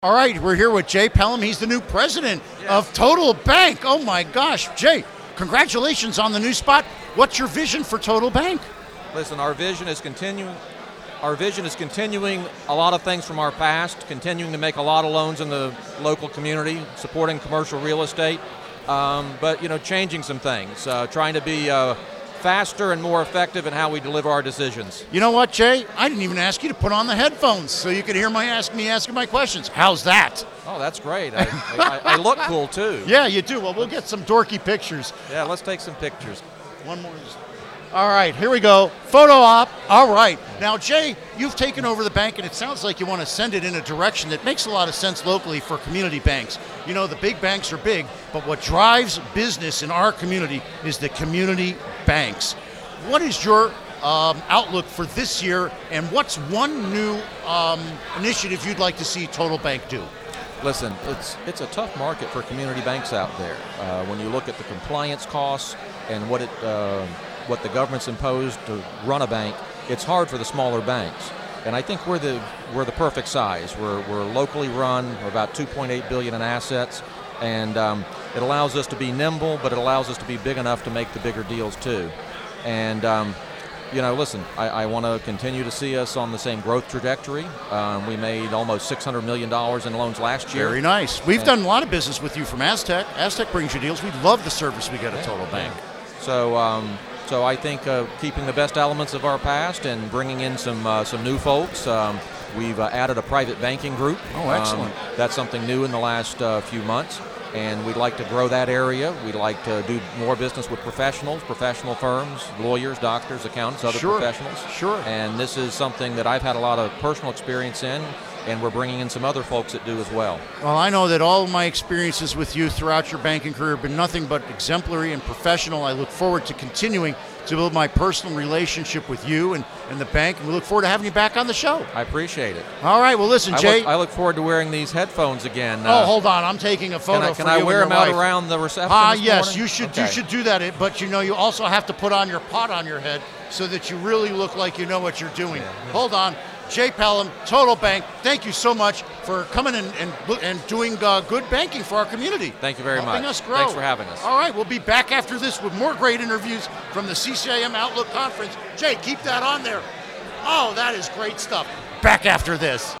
All right, we're here with Jay Pelham. He's the new president of Total Bank. Oh my gosh, Jay, congratulations on the new spot. What's your vision for Total Bank? Listen, our vision is continuing. Our vision is continuing a lot of things from our past, continuing to make a lot of loans in the local community, supporting commercial real estate, but changing some things, trying to be faster and more effective in how we deliver our decisions. You know what, Jay? I didn't even ask you to put on the headphones so you could hear me asking my questions. How's that? Oh, that's great. I look cool too. Yeah, you do. Well, we'll get some dorky pictures. Yeah, let's take some pictures. One more. All right, here we go. Photo op. All right. Now, Jay, you've taken over the bank, and it sounds like you want to send it in a direction that makes a lot of sense locally for community banks. You know, the big banks are big, but what drives business in our community is the community banks. What is your outlook for this year, and what's one new initiative you'd like to see Total Bank do? Listen, it's a tough market for community banks out there. When you look at the compliance costs and what the government's imposed to run a bank, it's hard for the smaller banks. And I think we're the perfect size. We're locally run. We're about $2.8 billion in assets, and it allows us to be nimble, but it allows us to be big enough to make the bigger deals too. And listen, I want to continue to see us on the same growth trajectory. We made almost $600 million in loans last year. Very nice. We've done a lot of business with you from Aztec. Aztec brings you deals. We love the service we get at Total Bank. So I think keeping the best elements of our past and bringing in some new folks. We've added a private banking group. Oh, excellent. That's something new in the last few months, and we'd like to grow that area. We'd like to do more business with professional firms, lawyers, doctors, accountants, other professionals. Sure. And this is something that I've had a lot of personal experience in, and we're bringing in some other folks that do as well. Well, I know that all of my experiences with you throughout your banking career have been nothing but exemplary and professional. I look forward to continuing to build my personal relationship with you and the bank, and we look forward to having you back on the show. I appreciate it. All right, well, listen, Jay. I look forward to wearing these headphones again. Hold on. I'm taking a photo Can I wear them out around the reception this yes, morning? you should. Okay. You should do that. But you also have to put on your pot on your head so that you really look like you know what you're doing. Yeah. Hold on. Jay Pelham, Total Bank, thank you so much for coming and doing good banking for our community. Thank you very much. Helping us grow. Thanks for having us. All right, we'll be back after this with more great interviews from the CCIM Outlook Conference. Jay, keep that on there. Oh, that is great stuff. Back after this.